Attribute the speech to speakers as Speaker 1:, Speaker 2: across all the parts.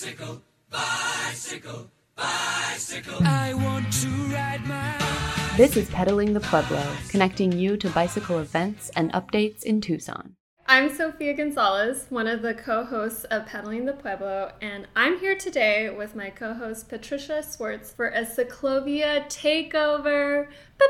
Speaker 1: Bicycle, bicycle, bicycle. I want to ride my...
Speaker 2: This is Pedaling the Pueblo, connecting you to bicycle events and updates in Tucson.
Speaker 3: I'm Sophia Gonzalez, one of the co-hosts of Pedaling the Pueblo, and I'm here today with my co-host Patricia Swartz for a Ciclovia takeover.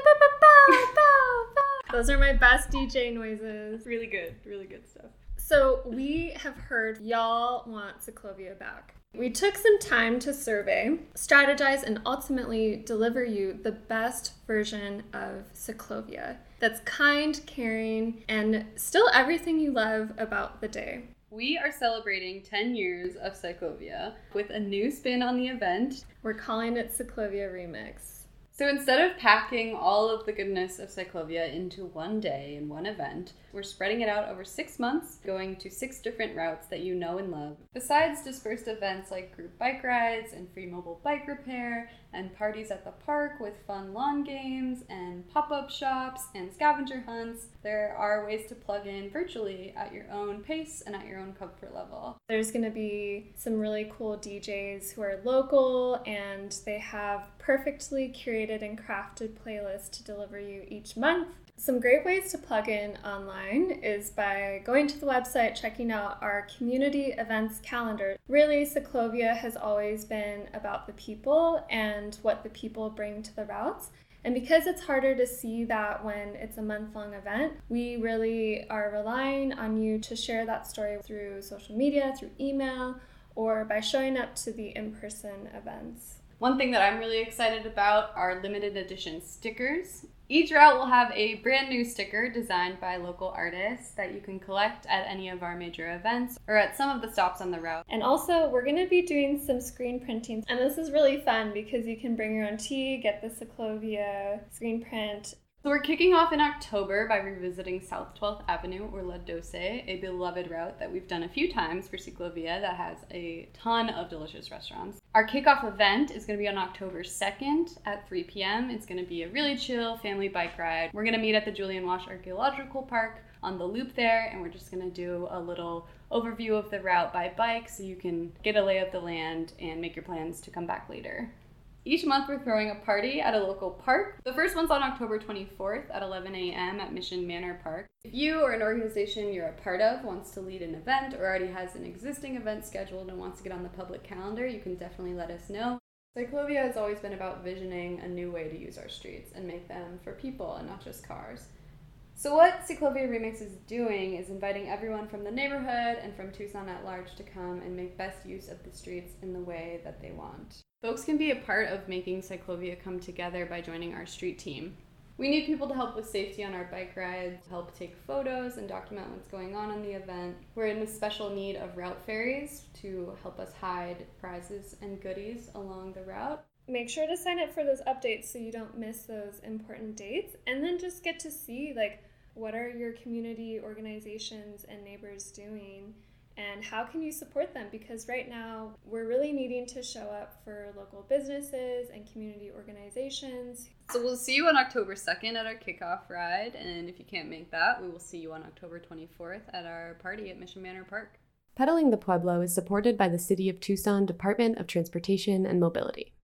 Speaker 3: Those are my best DJ noises.
Speaker 4: Really good stuff.
Speaker 3: So we have heard y'all want Ciclovia back. We took some time to survey, strategize, and ultimately deliver you the best version of Ciclovia that's kind, caring, and still everything you love about the day.
Speaker 4: We are celebrating 10 years of Ciclovia with a new spin on the event.
Speaker 3: We're calling it Ciclovia Remix.
Speaker 4: So instead of packing all of the goodness of Ciclovia into one day and one event, we're spreading it out over 6 months, going to 6 different routes that you know and love. Besides dispersed events like group bike rides and free mobile bike repair and parties at the park with fun lawn games and pop-up shops and scavenger hunts, there are ways to plug in virtually at your own pace and at your own comfort level.
Speaker 3: There's going to be some really cool DJs who are local, and they have perfectly curated and crafted playlists to deliver you each month. Some great ways to plug in online is by going to the website, checking out our community events calendar. Really, Ciclovia has always been about the people and what the people bring to the routes. And because it's harder to see that when it's a month-long event, we really are relying on you to share that story through social media, through email, or by showing up to the in-person events.
Speaker 4: One thing that I'm really excited about are limited edition stickers. Each route will have a brand new sticker designed by local artists that you can collect at any of our major events or at some of the stops on the route.
Speaker 3: And also, we're going to be doing some screen printing. And this is really fun because you can bring your own tea, get the Ciclovia screen print.
Speaker 4: So we're kicking off in October by revisiting South 12th Avenue, or La Doce, a beloved route that we've done a few times for Ciclovia that has a ton of delicious restaurants. Our kickoff event is going to be on October 2nd at 3 p.m. It's going to be a really chill family bike ride. We're going to meet at the Julian Wash Archaeological Park on the loop there, and we're just going to do a little overview of the route by bike so you can get a lay of the land and make your plans to come back later. Each month we're throwing a party at a local park. The first one's on October 24th at 11 a.m. at Mission Manor Park. If you or an organization you're a part of wants to lead an event or already has an existing event scheduled and wants to get on the public calendar, you can definitely let us know. Ciclovia has always been about visioning a new way to use our streets and make them for people and not just cars. So what Ciclovia Remix is doing is inviting everyone from the neighborhood and from Tucson at large to come and make best use of the streets in the way that they want. Folks can be a part of making Ciclovia come together by joining our street team. We need people to help with safety on our bike rides, help take photos and document what's going on the event. We're in a special need of route ferries to help us hide prizes and goodies along the route.
Speaker 3: Make sure to sign up for those updates so you don't miss those important dates, and then just get to see what are your community organizations and neighbors doing and how can you support them, because right now we're really needing to show up for local businesses and community organizations.
Speaker 4: So we'll see you on October 2nd at our kickoff ride, and if you can't make that, we will see you on October 24th at our party at Mission Manor Park.
Speaker 2: Pedaling the Pueblo is supported by the City of Tucson Department of Transportation and Mobility.